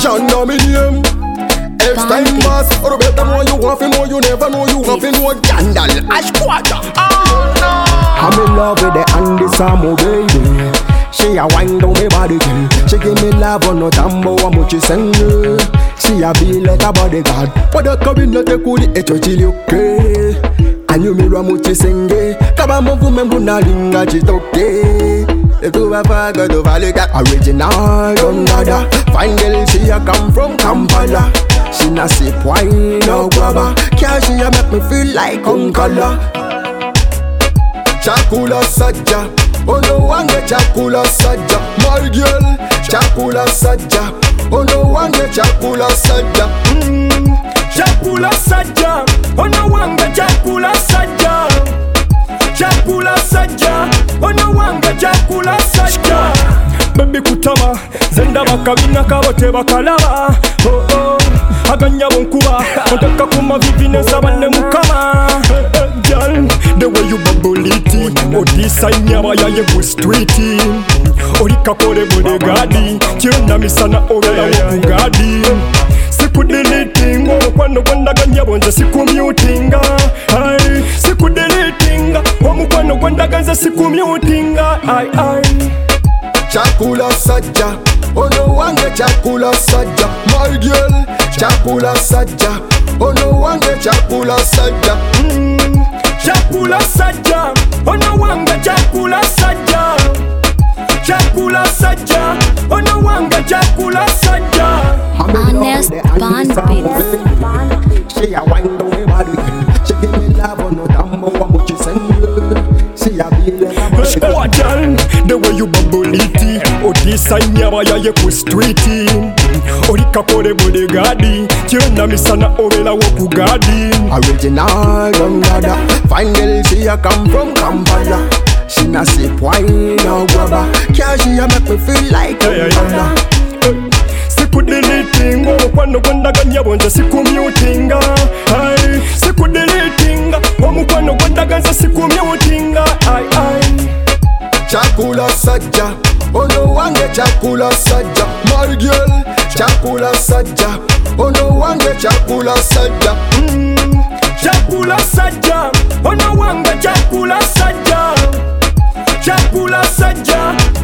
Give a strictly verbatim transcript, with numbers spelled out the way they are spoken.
John know me name. X time boss, or better know you want to know you never know you want to know Gandal, Ash Quarter. Oh no. I'm in love with the Andy Samo baby. She a wind down me body girl. She give me love on no tambo wa muchi senge. She a be like a bodyguard. But the kabinete kuli echo chili okay. Anyu mi rwa muchi senge. Kaba mvu membu na linga chitoke. The two of us go to Valley got original don't nada. Fine girl she a come from Kampala. She na sip wine or guava. Can't she a make me feel like Unkala. Chakula saja. Oh no one get chakula saja. My girl, chakula saja. Oh no one get chakula saja. Mm, chakula saja. Oh no one get chakula saja. Chakula saja. Oh no one get chakula saja. Baby kutama, zenda bakabina kabote bakalaba. Oh oh, aganya bonkuba, ontaka kuma vivine sabane mukama. Girl, the way you bubble it, odisa nyama ya ye streeti. Orika kore bodegadi, chiona misana ovela wokugadi. Siku deletinga, kwano kwanda ganya bonza siku mutinga. Ay, siku deletinga, wamu kwano kwanda ganza siku mutinga. Ay ay. Chakula saja, oh no one get chakula saja. My girl, chakula saja, oh no one get chakula saja. Mm, chakula saja, oh no one get chakula saja. Chakula saja, oh no one get chakula saja. Honest Bandit. She a wind down me body, she give me love on no tambo wa muchi senge. She a be like a bodyguard. The way you bubble it, odisa nyama ya ye streeti. Orika kore bodegadi, chiona misana ovela wokugadi. Original don't nada. Fine girl she a come from Kampala. She na sip wine or guava. Can't she a make me feel like Unkala. Siku deletinga, kwano kwanda ganya bonza siku mutinga. Ay, siku deletinga, wamu kwano kwanda ganza siku mutinga. Ay ay. Chakula saja, oh no one get chakula saja. My girl, chakula saja, oh no one get chakula saja. Mm, chakula saja, oh no one get chakula saja. Chakula saja,